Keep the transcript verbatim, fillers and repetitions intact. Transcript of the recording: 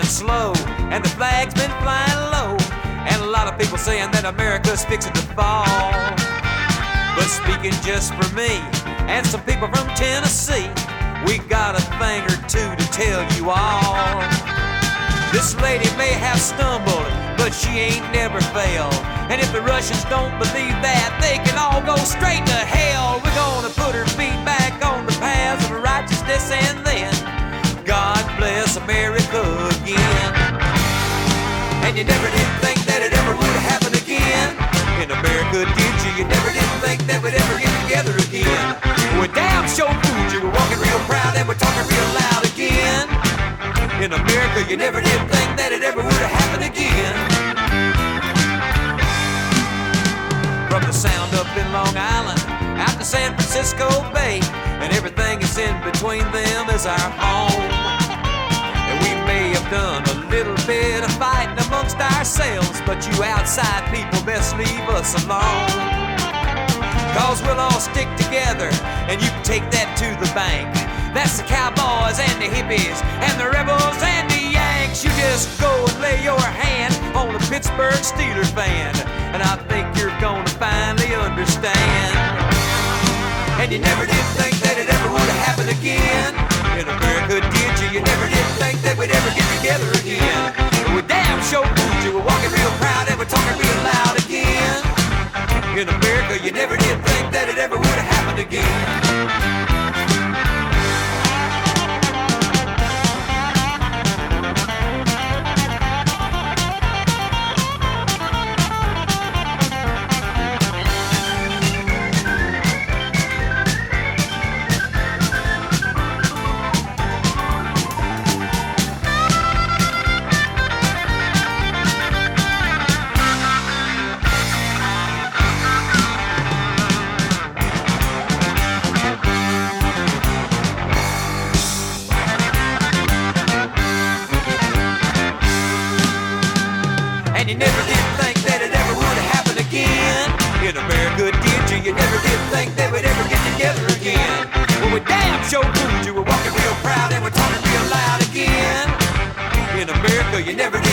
slow, and the flag's been flying low, and a lot of people saying that America's fixing to fall. But speaking just for me and some people from Tennessee, we got a thing or two to tell you all. This lady may have stumbled, but she ain't never failed. And if the Russians don't believe that, they can all go straight to hell. We're gonna put her feet back on the paths of righteousness, and then God bless America again. And you never did think that it ever would happen again. In America, did you? You never did think that we'd ever get together again. We're damn sure fooled you. We're walking real proud and we're talking real loud again. In America, you never did think that it ever would have happened again. From the Sound up in Long Island, out to San Francisco Bay, and everything that's in between them is our home. And we may have done a little bit of fighting amongst ourselves, but you outside people best leave us alone. Cause we'll all stick together, and you can take that to the bank. That's the cowboys and the hippies and the rebels and the Yanks. You just go and lay your hand on a Pittsburgh Steelers fan, and I think you're gonna finally understand. And you never did think that it ever would have happened again. In America, did you? You never did think that we'd ever get together again. We damn sure fooled you. We're walking real proud and we're talking real loud again. In America, you never did think that it ever would have happened again. And you never did think that it ever would have happened again. In America, did you? You never did think that we'd ever get together again. Well, we damn sure fooled you. We're walking real proud and we're talking real loud again. In America, you never did